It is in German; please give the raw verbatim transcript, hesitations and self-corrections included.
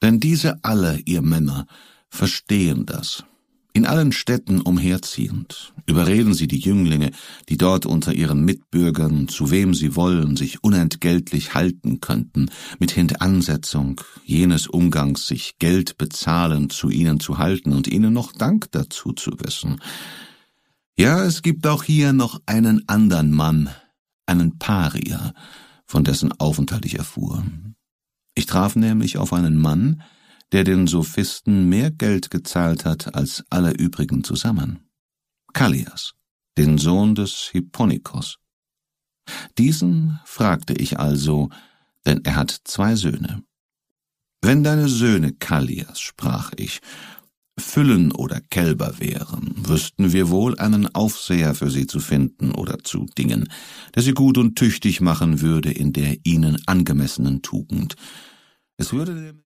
Denn diese alle, ihr Männer, verstehen das. In allen Städten umherziehend, überreden sie die Jünglinge, die dort unter ihren Mitbürgern, zu wem sie wollen, sich unentgeltlich halten könnten, mit Hintansetzung jenes Umgangs sich Geld bezahlend zu ihnen zu halten und ihnen noch Dank dazu zu wissen. Ja, es gibt auch hier noch einen andern Mann, einen Parier, von dessen Aufenthalt ich erfuhr. Ich traf nämlich auf einen Mann, der den Sophisten mehr Geld gezahlt hat als alle übrigen zusammen. Kallias, den Sohn des Hipponikos. Diesen fragte ich also, denn er hat zwei Söhne. »Wenn deine Söhne, Kallias«, sprach ich, »Füllen oder Kälber wären, wüssten wir wohl einen Aufseher für sie zu finden oder zu dingen, der sie gut und tüchtig machen würde in der ihnen angemessenen Tugend. Es würde